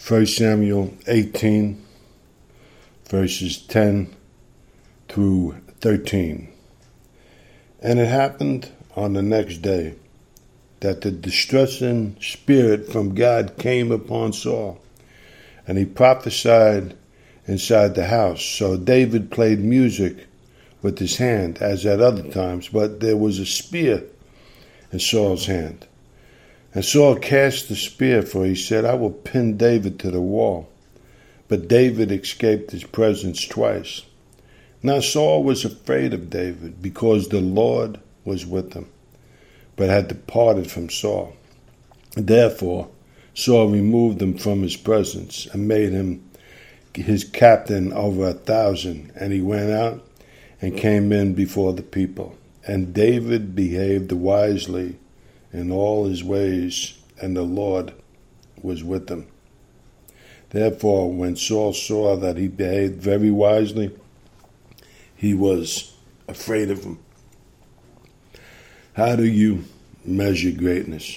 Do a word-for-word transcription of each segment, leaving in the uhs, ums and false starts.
First Samuel eighteen, verses ten through thirteen. And it happened on the next day that the distressing spirit from God came upon Saul, and he prophesied inside the house. So David played music with his hand, as at other times, but there was a spear in Saul's hand. And Saul cast the spear, for he said, I will pin David to the wall. But David escaped his presence twice. Now Saul was afraid of David, because the Lord was with him, but had departed from Saul. Therefore Saul removed him from his presence, and made him his captain over a thousand. And he went out and came in before the people. And David behaved wisely in all his ways, and the Lord was with him. Therefore, when Saul saw that he behaved very wisely, he was afraid of him. How do you measure greatness?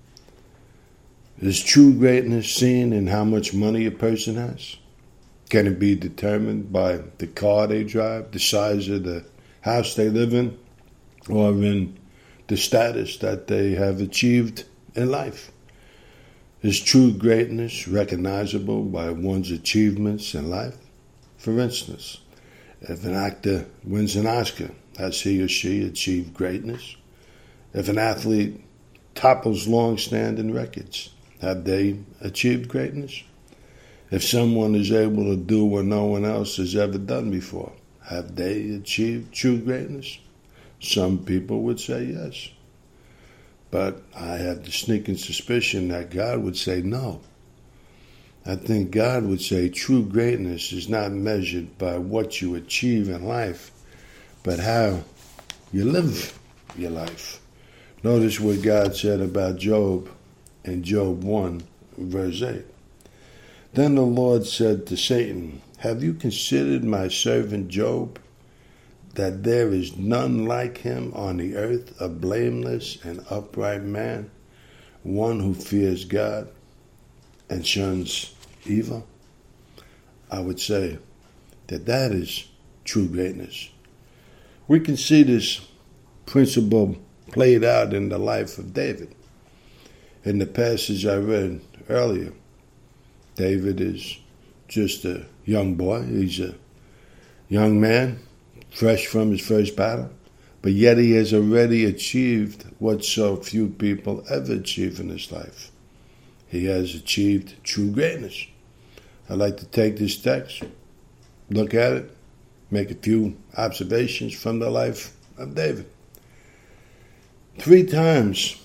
Is true greatness seen in how much money a person has? Can it be determined by the car they drive, the size of the house they live in, or in the status that they have achieved in life? Is true greatness recognizable by one's achievements in life? For instance, if an actor wins an Oscar, has he or she achieved greatness? If an athlete topples long-standing records, have they achieved greatness? If someone is able to do what no one else has ever done before, have they achieved true greatness? Some people would say yes. But I have the sneaking suspicion that God would say no. I think God would say true greatness is not measured by what you achieve in life, but how you live your life. Notice what God said about Job in Job one, verse eight. Then the Lord said to Satan, have you considered my servant Job, that there is none like him on the earth, a blameless and upright man, one who fears God and shuns evil? I would say that that is true greatness. We can see this principle played out in the life of David. In the passage I read earlier, David is just a young boy. He's a young man, fresh from his first battle, but yet he has already achieved what so few people ever achieve in his life. He has achieved true greatness. I'd like to take this text, look at it, make a few observations from the life of David. Three times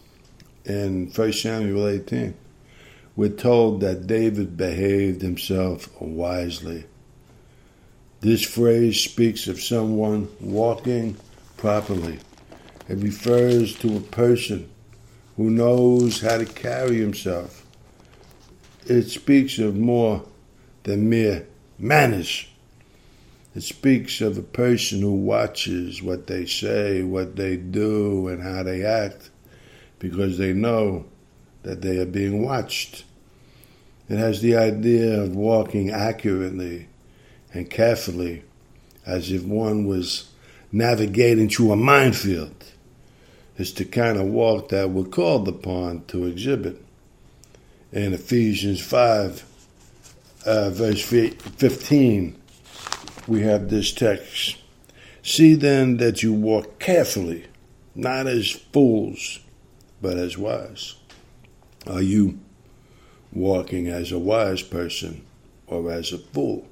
in First Samuel eighteen, we're told that David behaved himself wisely. This phrase speaks of someone walking properly. It refers to a person who knows how to carry himself. It speaks of more than mere manners. It speaks of a person who watches what they say, what they do, and how they act, because they know that they are being watched. It has the idea of walking accurately and carefully, as if one was navigating through a minefield. It's the kind of walk that we're called upon to exhibit. In Ephesians five, uh, verse fifteen, we have this text. See then that you walk carefully, not as fools, but as wise. Are you walking as a wise person or as a fool?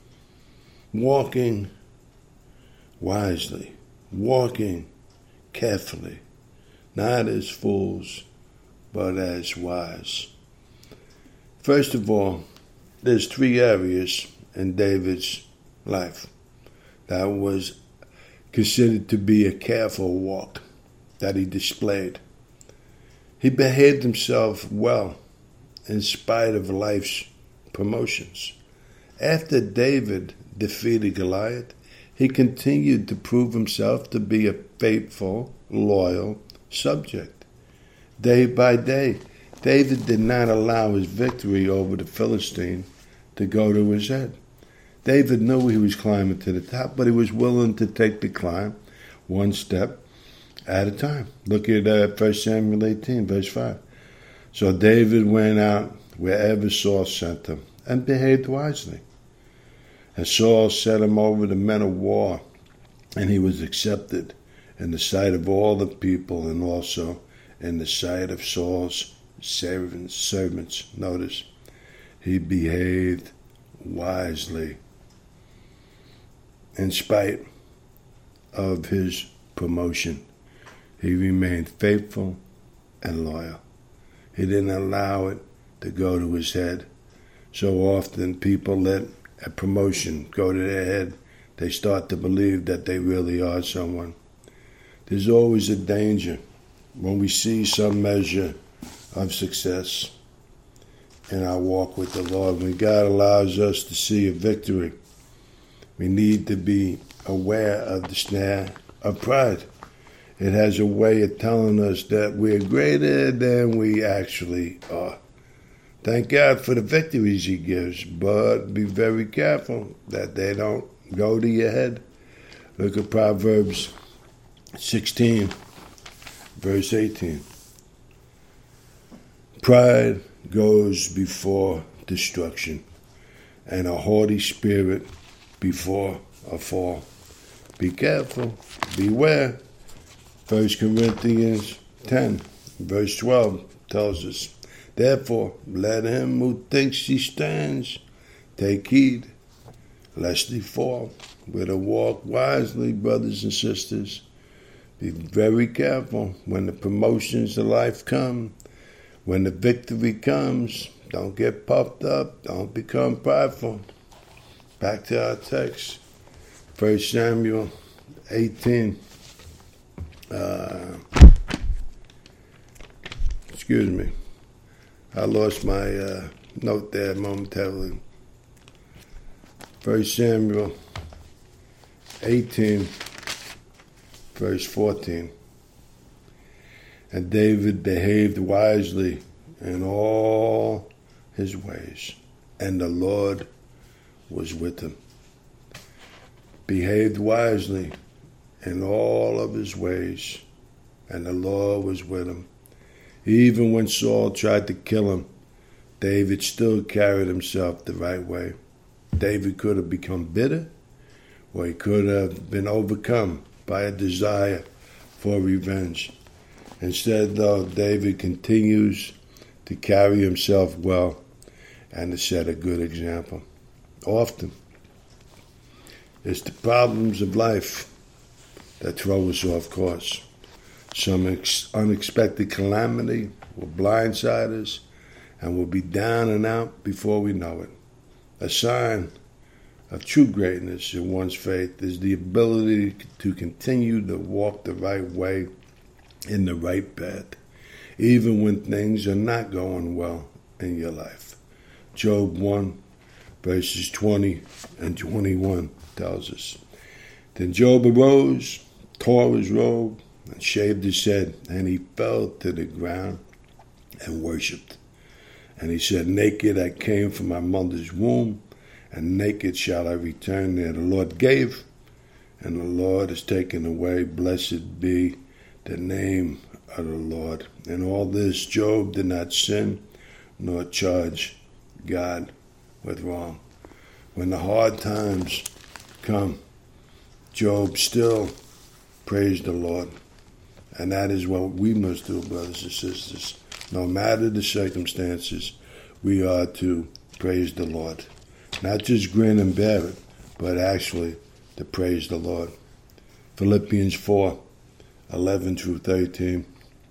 Walking wisely, walking carefully, not as fools, but as wise. First of all, there's three areas in David's life that was considered to be a careful walk that he displayed. He behaved himself well in spite of life's promotions. After David defeated Goliath, he continued to prove himself to be a faithful, loyal subject. Day by day, David did not allow his victory over the Philistine to go to his head. David knew he was climbing to the top, but he was willing to take the climb one step at a time. Look at uh, First Samuel eighteen, verse five. So David went out wherever Saul sent him and behaved wisely. And Saul set him over the men of war, and he was accepted in the sight of all the people and also in the sight of Saul's servants. servants. Notice, he behaved wisely in spite of his promotion. He remained faithful and loyal. He didn't allow it to go to his head. So often people let a promotion go to their head. They start to believe that they really are someone. There's always a danger when we see some measure of success in our walk with the Lord. When God allows us to see a victory, we need to be aware of the snare of pride. It has a way of telling us that we're greater than we actually are. Thank God for the victories he gives, but be very careful that they don't go to your head. Look at Proverbs sixteen, verse eighteen. Pride goes before destruction, and a haughty spirit before a fall. Be careful, beware. First Corinthians ten, verse twelve tells us, therefore, let him who thinks he stands take heed, lest he fall. We're to walk wisely, brothers and sisters. Be very careful when the promotions of life come, when the victory comes. Don't get puffed up. Don't become prideful. Back to our text, First Samuel eighteen. Uh, excuse me. I lost my uh, note there momentarily. First Samuel eighteen, verse fourteen. And David behaved wisely in all his ways, and the Lord was with him. Behaved wisely in all of his ways, and the Lord was with him. Even when Saul tried to kill him, David still carried himself the right way. David could have become bitter, or he could have been overcome by a desire for revenge. Instead, though, David continues to carry himself well and to set a good example. Often, it's the problems of life that throw us off course. Some ex- unexpected calamity will blindside us and we'll be down and out before we know it. A sign of true greatness in one's faith is the ability to continue to walk the right way in the right path, even when things are not going well in your life. Job one, verses twenty and twenty-one tells us, then Job arose, tore his robe, and shaved his head, and he fell to the ground and worshipped. And he said, naked I came from my mother's womb, and naked shall I return there. The Lord gave, and the Lord has taken away. Blessed be the name of the Lord. In all this, Job did not sin, nor charge God with wrong. When the hard times come, Job still praised the Lord. And that is what we must do, brothers and sisters. No matter the circumstances, we are to praise the Lord. Not just grin and bear it, but actually to praise the Lord. Philippians four, eleven through thirteen.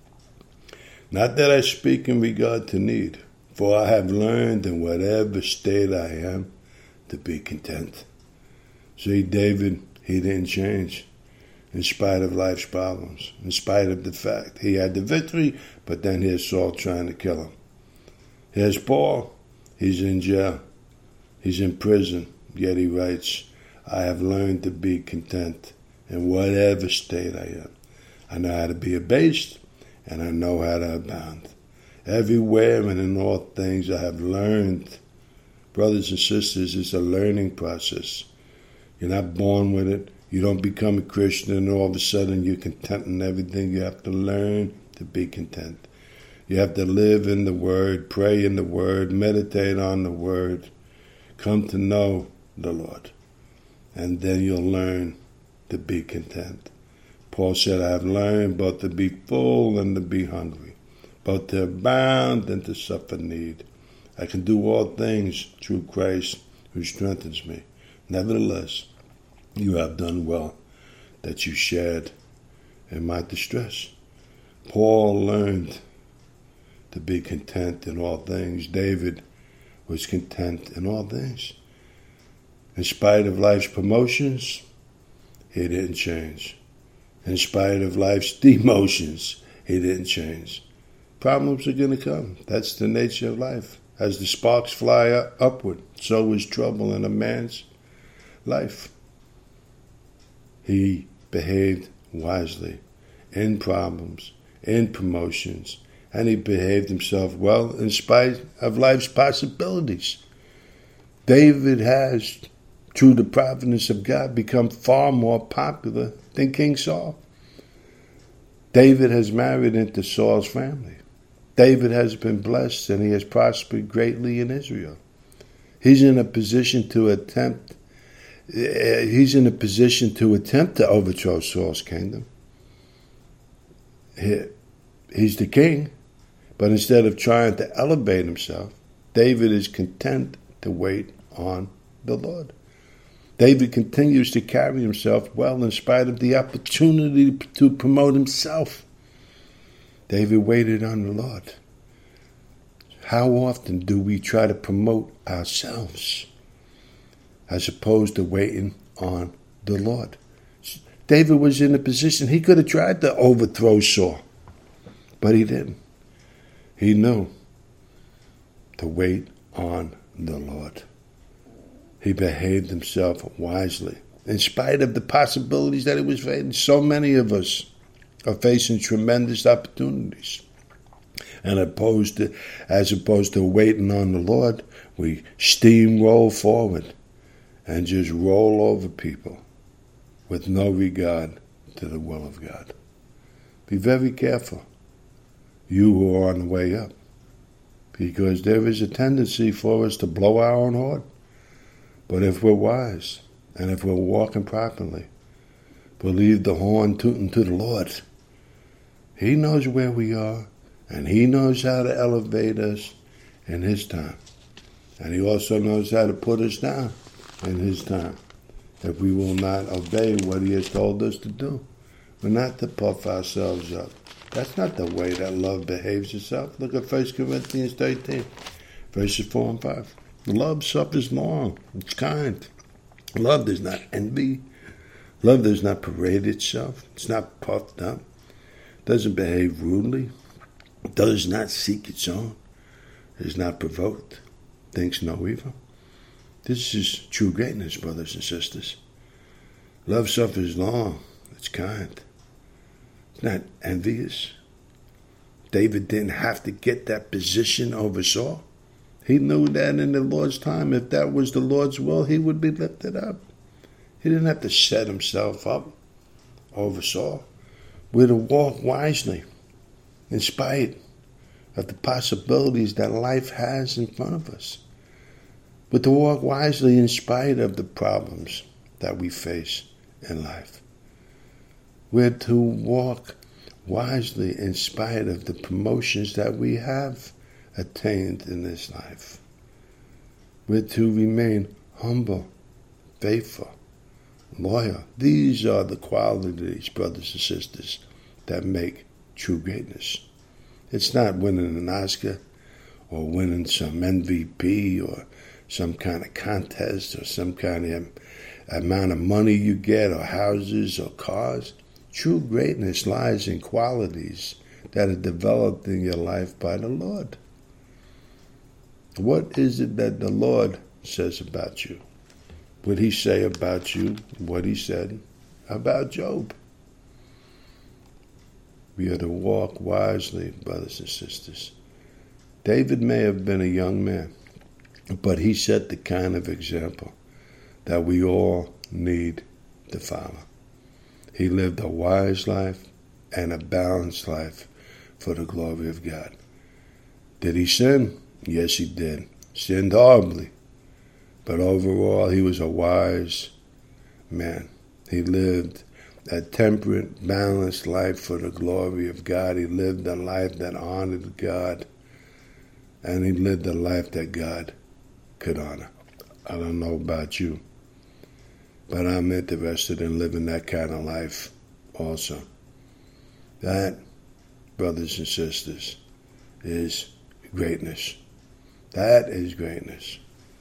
Not that I speak in regard to need, for I have learned in whatever state I am to be content. See, David, he didn't change in spite of life's problems, in spite of the fact he had the victory, but then here's Saul trying to kill him. Here's Paul, he's in jail, he's in prison, yet he writes, I have learned to be content in whatever state I am. I know how to be abased, and I know how to abound. Everywhere and in all things I have learned. Brothers and sisters, it's a learning process. You're not born with it. You don't become a Christian and all of a sudden you're content in everything. You have to learn to be content. You have to live in the Word, pray in the Word, meditate on the Word, come to know the Lord. And then you'll learn to be content. Paul said, I have learned both to be full and to be hungry, both to abound and to suffer need. I can do all things through Christ who strengthens me. Nevertheless, you have done well that you shared in my distress. Paul learned to be content in all things. David was content in all things. In spite of life's promotions, he didn't change. In spite of life's demotions, he didn't change. Problems are going to come. That's the nature of life. As the sparks fly upward, so is trouble in a man's life. He behaved wisely in problems, in promotions, and he behaved himself well in spite of life's possibilities. David has, through the providence of God, become far more popular than King Saul. David has married into Saul's family. David has been blessed and he has prospered greatly in Israel. He's in a position to attempt he's in a position to attempt to overthrow Saul's kingdom. He, he's the king, but instead of trying to elevate himself, David is content to wait on the Lord. David continues to carry himself well in spite of the opportunity to promote himself. David waited on the Lord. How often do we try to promote ourselves as opposed to waiting on the Lord? David was in a position, he could have tried to overthrow Saul, but he didn't. He knew to wait on the Lord. He behaved himself wisely, in spite of the possibilities that he was facing. So many of us are facing tremendous opportunities. And opposed to, as opposed to waiting on the Lord, we steamroll forward and just roll over people with no regard to the will of God. Be very careful, you who are on the way up, because there is a tendency for us to blow our own horn. But if we're wise, and if we're walking properly, believe the horn tooting to the Lord. He knows where we are, and he knows how to elevate us in his time. And he also knows how to put us down in his time, if we will not obey what he has told us to do. We're not to puff ourselves up. That's not the way that love behaves itself. Look at First Corinthians thirteen, verses four and five. Love suffers long. It's kind. Love does not envy. Love does not parade itself. It's not puffed up. Doesn't behave rudely. Does not seek its own. Is not provoked. Thinks no evil. This is true greatness, brothers and sisters. Love suffers long. It's kind. It's not envious. David didn't have to get that position over Saul. He knew that in the Lord's time, if that was the Lord's will, he would be lifted up. He didn't have to set himself up over Saul. We're to walk wisely in spite of the possibilities that life has in front of us. We're to walk wisely in spite of the problems that we face in life. We're to walk wisely in spite of the promotions that we have attained in this life. We're to remain humble, faithful, loyal. These are the qualities, brothers and sisters, that make true greatness. It's not winning an Oscar or winning some M V P or some kind of contest or some kind of amount of money you get or houses or cars. True greatness lies in qualities that are developed in your life by the Lord. What is it that the Lord says about you? Would he say about you what he said about Job? We are to walk wisely, brothers and sisters. David may have been a young man, but he set the kind of example that we all need to follow. He lived a wise life and a balanced life for the glory of God. Did he sin? Yes, he did. Sinned horribly. But overall, he was a wise man. He lived a temperate, balanced life for the glory of God. He lived a life that honored God. And he lived a life that God could honor. I don't know about you, but I'm interested in living that kind of life also. That, brothers and sisters, is greatness. That is greatness.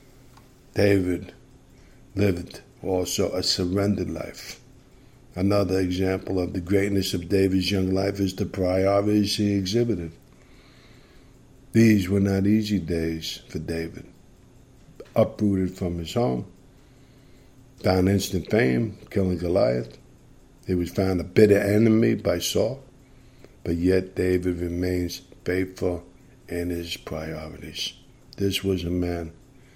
David lived also a surrendered life. Another example of the greatness of David's young life is the priorities he exhibited. These were not easy days for David. Uprooted from his home, found instant fame, killing Goliath. He was found a bitter enemy by Saul, but yet David remains faithful in his priorities. This was a man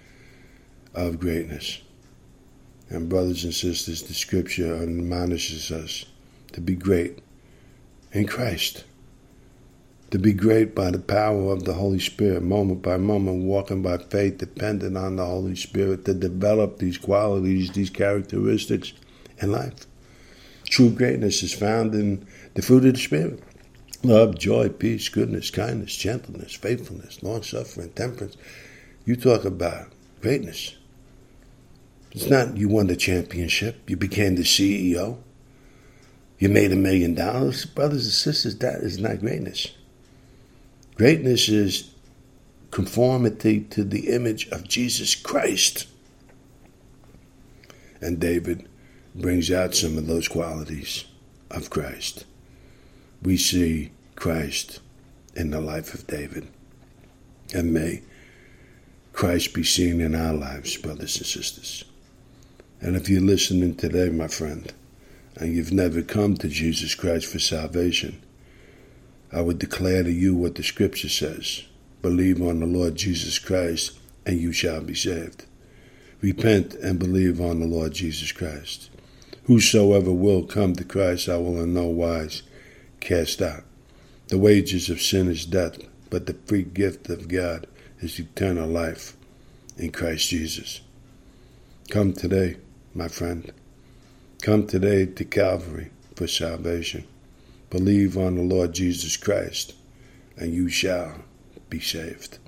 of greatness. And brothers and sisters, the scripture admonishes us to be great in Christ. To be great by the power of the Holy Spirit, moment by moment, walking by faith, dependent on the Holy Spirit to develop these qualities, these characteristics in life. True greatness is found in the fruit of the Spirit. Love, joy, peace, goodness, kindness, gentleness, faithfulness, long-suffering, temperance. You talk about greatness. It's not you won the championship, you became the C E O, you made a million dollars. Brothers and sisters, that is not greatness. Greatness is conformity to the image of Jesus Christ. And David brings out some of those qualities of Christ. We see Christ in the life of David. And may Christ be seen in our lives, brothers and sisters. And if you're listening today, my friend, and you've never come to Jesus Christ for salvation, I would declare to you what the scripture says. Believe on the Lord Jesus Christ, and you shall be saved. Repent and believe on the Lord Jesus Christ. Whosoever will come to Christ, I will in no wise cast out. The wages of sin is death, but the free gift of God is eternal life in Christ Jesus. Come today, my friend. Come today to Calvary for salvation. Believe on the Lord Jesus Christ, and you shall be saved.